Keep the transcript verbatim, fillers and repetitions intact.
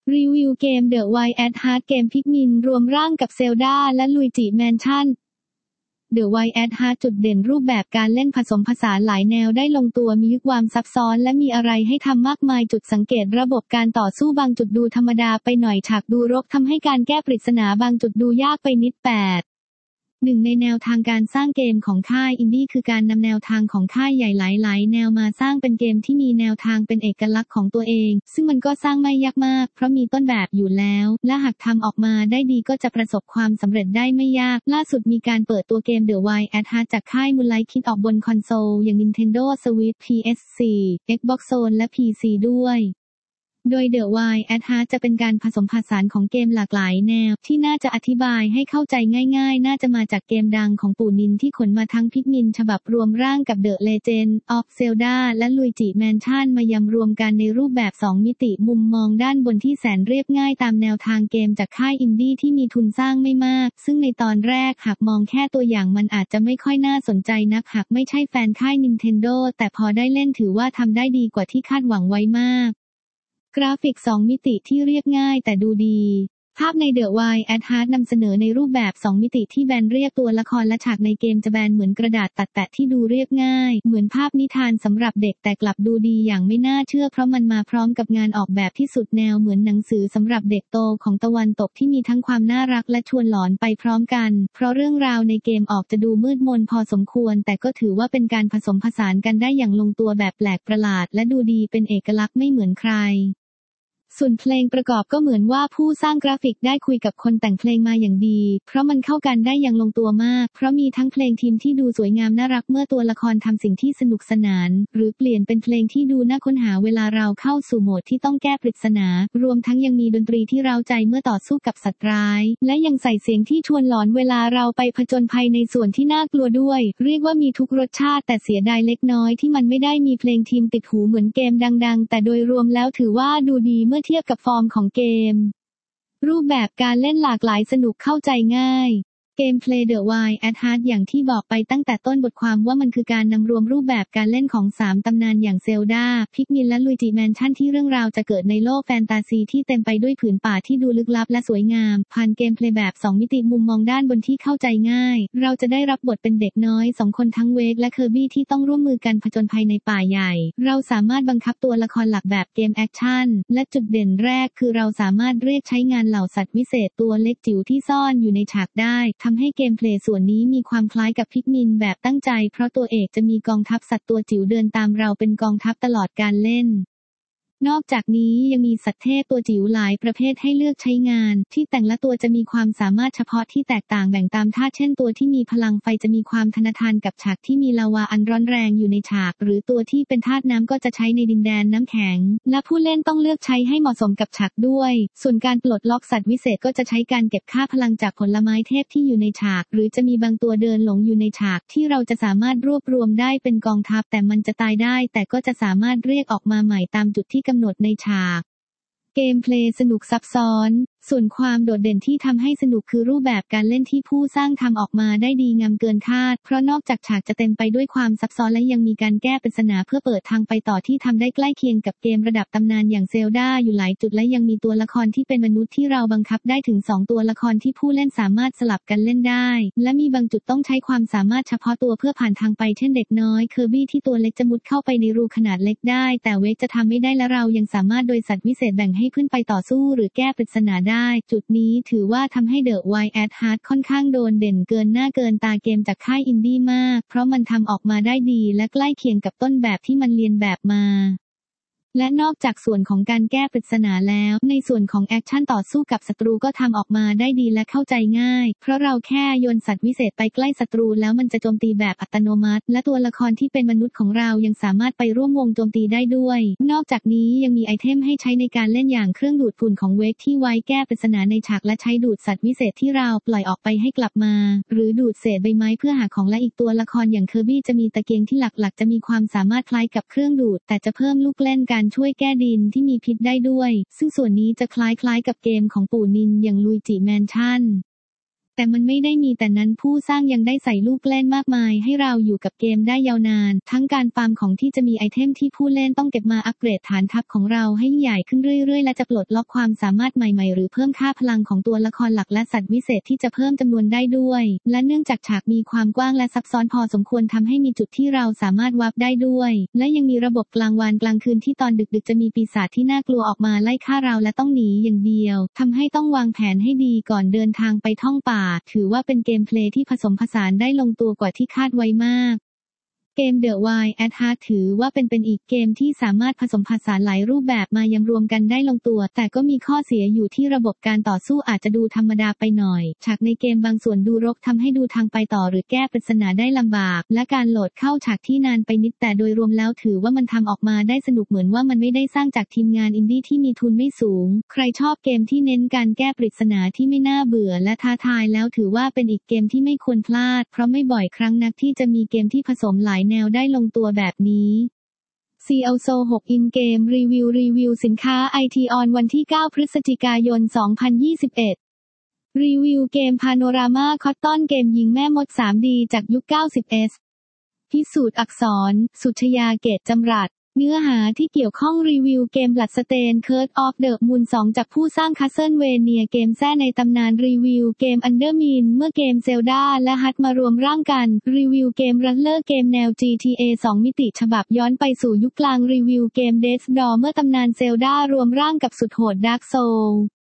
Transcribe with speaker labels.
Speaker 1: รีวิวเกม The Wild at Heart เกมพิกมินรวมร่างกับเซลดาและลุยจิแมนชั่น The Wild at Heart จุดเด่นรูปแบบการเล่นผสมผสานหลายแนวได้ลงตัวมีความซับซ้อนและมีอะไรให้ทำมากมายจุดสังเกตระบบการต่อสู้บางจุดดูธรรมดาไปหน่อยฉากดูรกทำให้การแก้ปริศนาบางจุดดูยากไปนิดแปดหนึ่งในแนวทางการสร้างเกมของค่ายอินดี้คือการนำแนวทางของค่ายใหญ่หลายๆแนวมาสร้างเป็นเกมที่มีแนวทางเป็นเอกลักษณ์ของตัวเองซึ่งมันก็สร้างไม่ยากมากเพราะมีต้นแบบอยู่แล้วและหากทำออกมาได้ดีก็จะประสบความสำเร็จได้ไม่ยากล่าสุดมีการเปิดตัวเกม The Wild at Heart จากค่าย Moonlight คิดออกบนคอนโซลอย่าง Nintendo Switch พี เอส โฟร์ Xbox One และ พี ซี ด้วยโดย The Wild at Heart จะเป็นการผสมผสานของเกมหลากหลายแนวที่น่าจะอธิบายให้เข้าใจง่ายๆน่าจะมาจากเกมดังของปู่นินที่ขนมาทั้งพิกมินฉบับรวมร่างกับ The Legend of Zelda และ Luigi Mansion มายำรวมกันในรูปแบบสองมิติมุมมองด้านบนที่แสนเรียบง่ายตามแนวทางเกมจากค่ายอินดี้ที่มีทุนสร้างไม่มากซึ่งในตอนแรกหากมองแค่ตัวอย่างมันอาจจะไม่ค่อยน่าสนใจนักหากไม่ใช่แฟนค่าย Nintendo แต่พอได้เล่นถือว่าทำได้ดีกว่าที่คาดหวังไว้มากกราฟิกสองมิติที่เรียบง่ายแต่ดูดีภาพใน The Wild at Heart นำเสนอในรูปแบบสองมิติที่แบนเรียบตัวละครและฉากในเกมจะแบนเหมือนกระดาษตัดแปะที่ดูเรียบง่ายเหมือนภาพนิทานสำหรับเด็กแต่กลับดูดีอย่างไม่น่าเชื่อเพราะมันมาพร้อมกับงานออกแบบที่สุดแนวเหมือนหนังสือสำหรับเด็กโตของตะวันตกที่มีทั้งความน่ารักและชวนหลอนไปพร้อมกันเพราะเรื่องราวในเกมออกจะดูมืดมนพอสมควรแต่ก็ถือว่าเป็นการผสมผสานกันได้อย่างลงตัวแบบแปลกประหลาดและดูดีเป็นเอกลักษณ์ไม่เหมือนใครส่วนเพลงประกอบก็เหมือนว่าผู้สร้างกราฟิกได้คุยกับคนแต่งเพลงมาอย่างดีเพราะมันเข้ากันได้อย่างลงตัวมากเพราะมีทั้งเพลงทีมที่ดูสวยงามน่ารักเมื่อตัวละครทำสิ่งที่สนุกสนานหรือเปลี่ยนเป็นเพลงที่ดูน่าค้นหาเวลาเราเข้าสู่โหมดที่ต้องแก้ปริศนารวมทั้งยังมีดนตรีที่เร้าใจเมื่อต่อสู้กับสัตว์ร้ายและยังใส่เสียงที่ชวนหลอนเวลาเราไปผจญภัยในส่วนที่น่ากลัวด้วยเรียกว่ามีทุกรสชาติแต่เสียดายเล็กน้อยที่มันไม่ได้มีเพลงทีมติดหูเหมือนเกมดังๆแต่โดยรวมแล้วถือว่าดูดีเมื่อเทียบกับฟอร์มของเกมรูปแบบการเล่นหลากหลายสนุกเข้าใจง่ายเกมเพลย์ The Wild at Heart อย่างที่บอกไปตั้งแต่ต้นบทความว่ามันคือการนำรวมรูปแบบการเล่นของสามตำนานอย่างเซลดาพิกมินและลุยจิแมนชั่นที่เรื่องราวจะเกิดในโลกแฟนตาซีที่เต็มไปด้วยผืนป่าที่ดูลึกลับและสวยงามผ่านเกมเพลย์แบบสองมิติมุมมองด้านบนที่เข้าใจง่ายเราจะได้รับบทเป็นเด็กน้อยสองคนทั้งเวกและเคอร์บี้ที่ต้องร่วมมือกันผจญภัยในป่าใหญ่เราสามารถบังคับตัวละครหลักแบบเกมแอคชั่นและจุดเด่นแรกคือเราสามารถเรียกใช้งานเหล่าสัตว์วิเศษตัวเล็กจิ๋วที่ซ่อนอยู่ในฉากได้ทำให้เกมเพลย์ส่วนนี้มีความคล้ายกับพิกมินแบบตั้งใจเพราะตัวเอกจะมีกองทัพสัตว์ตัวจิ๋วเดินตามเราเป็นกองทัพตลอดการเล่นนอกจากนี้ยังมีสัตว์เทพตัวจิ๋วหลายประเภทให้เลือกใช้งานที่แต่ละตัวจะมีความสามารถเฉพาะที่แตกต่างแบ่งตามธาตุเช่นตัวที่มีพลังไฟจะมีความทนทานกับฉากที่มีลาวาอันร้อนแรงอยู่ในฉากหรือตัวที่เป็นธาตุน้ำก็จะใช้ในดินแดนน้ำแข็งและผู้เล่นต้องเลือกใช้ให้เหมาะสมกับฉากด้วยส่วนการปลดล็อกสัตว์วิเศษก็จะใช้การเก็บค่าพลังจากผลไม้เทพที่อยู่ในฉากหรือจะมีบางตัวเดินหลงอยู่ในฉากที่เราจะสามารถรวบรวมได้เป็นกองทัพแต่มันจะตายได้แต่ก็จะสามารถเรียกออกมาใหม่ตามจุดที่กำหนดในฉากเกมเพลย์สนุกซับซ้อนส่วนความโดดเด่นที่ทำให้สนุกคือรูปแบบการเล่นที่ผู้สร้างทำออกมาได้ดีงามเกินคาดเพราะนอกจากฉากจะเต็มไปด้วยความซับซ้อนและยังมีการแก้ปริศนาเพื่อเปิดทางไปต่อที่ทำได้ใกล้เคียงกับเกมระดับตำนานอย่างเซลดาอยู่หลายจุดและยังมีตัวละครที่เป็นมนุษย์ที่เราบังคับได้ถึงสองตัวละครที่ผู้เล่นสามารถสลับกันเล่นได้และมีบางจุดต้องใช้ความสามารถเฉพาะตัวเพื่อผ่านทางไปเช่นเด็กน้อยเคอร์บี้ที่ตัวเล็กจะมุดเข้าไปในรูขนาดเล็กได้แต่เวกจะทำไม่ได้และเรายังสามารถโดยสัตว์วิเศษแบ่งให้ขึ้นไปต่อสู้หรือแก้ปริศนาได้จุดนี้ถือว่าทำให้ The Wild at Heart ค่อนข้างโดดเด่นเกินหน้าเกินตาเกมจากค่ายอินดี้มากเพราะมันทำออกมาได้ดีและใกล้เคียงกับต้นแบบที่มันเรียนแบบมาและนอกจากส่วนของการแก้ปริศนาแล้วในส่วนของแอคชั่นต่อสู้กับศัตรูก็ทำออกมาได้ดีและเข้าใจง่ายเพราะเราแค่โยนสัตว์วิเศษไปใกล้ศัตรูแล้วมันจะโจมตีแบบอัตโนมัติและตัวละครที่เป็นมนุษย์ของเรายังสามารถไปร่วมวงโจมตีได้ด้วยนอกจากนี้ยังมีไอเทมให้ใช้ในการเล่นอย่างเครื่องดูดฝุ่นของเวกที่ไว้แก้ปริศนาในฉากและใช้ดูดสัตว์วิเศษที่เราปล่อยออกไปให้กลับมาหรือดูดเศษใบไม้เพื่อหาของและอีกตัวละครอย่างเคอร์บี้จะมีตะเกียงที่หลักๆจะมีความสามารถคล้ายกับเครื่องดูดแต่จะเพิ่มลูกเล่นการช่วยแก้ดินที่มีพิษได้ด้วยซึ่งส่วนนี้จะคล้ายๆกับเกมของปู่นินอย่างลุยจิแมนชั่นแต่มันไม่ได้มีแต่นั้นผู้สร้างยังได้ใส่ลูกเล่นมากมายให้เราอยู่กับเกมได้ยาวนานทั้งการฟาร์มของที่จะมีไอเทมที่ผู้เล่นต้องเก็บมาอัปเกรดฐานทัพของเราให้ใหญ่ขึ้นเรื่อยๆและจะปลดล็อกความสามารถใหม่ๆหรือเพิ่มค่าพลังของตัวละครหลักและสัตว์วิเศษที่จะเพิ่มจำนวนได้ด้วยและเนื่องจากฉากมีความกว้างและซับซ้อนพอสมควรทำให้มีจุดที่เราสามารถวาร์ปได้ด้วยและยังมีระบบกลางวันกลางคืนที่ตอนดึกๆจะมีปีศาจที่น่ากลัวออกมาไล่ฆ่าเราและต้องหนีอย่างเดียวทำให้ต้องวางแผนให้ดีก่อนเดินทางไปท่องป่าถือว่าเป็นเกมเพลย์ที่ผสมผสานได้ลงตัวกว่าที่คาดไว้มากเกม The Wild at Heart ถือว่าเป็นเป็นอีกเกมที่สามารถผสมผสานหลายรูปแบบมายังรวมกันได้ลงตัวแต่ก็มีข้อเสียอยู่ที่ระบบการต่อสู้อาจจะดูธรรมดาไปหน่อยฉากในเกมบางส่วนดูรกทำให้ดูทางไปต่อหรือแก้ปริศนาได้ลำบากและการโหลดเข้าฉากที่นานไปนิดแต่โดยรวมแล้วถือว่ามันทำออกมาได้สนุกเหมือนว่ามันไม่ได้สร้างจากทีมงานอินดี้ที่มีทุนไม่สูงใครชอบเกมที่เน้นการแก้ปริศนาที่ไม่น่าเบื่อและท้าทายแล้วถือว่าเป็นอีกเกมที่ไม่ควรพลาดเพราะไม่บ่อยครั้งนักที่จะมีเกมที่ผสมหลายแนวได้ลงตัวแบบนี้ ซี แอล โซ หก In Game Review รีวิวสินค้า ไอ ที ออนวันที่เก้าพฤศจิกายนสองพันยี่สิบเอ็ดรีวิวเกม Panorama Cotton เกมยิงแม่มด ทรี ดี จากยุค เก้าสิบเอส พิสูจน์อักษร สุชยาเกตจำรัดเนื้อหาที่เกี่ยวข้องรีวิวเกม Bloodstained Curse of the Moon สอง จากผู้สร้าง Castlevania เกมแท้ในตำนานรีวิวเกม Undermine เมื่อเกม Zelda และ ฮัท มารวมร่างกันรีวิวเกม Runner เกมแนว จี ที เอ สอง มิติฉบับย้อนไปสู่ยุคกลางรีวิวเกม Death's Door เมื่อตำนาน Zelda รวมร่างกับสุดโหด Dark Souls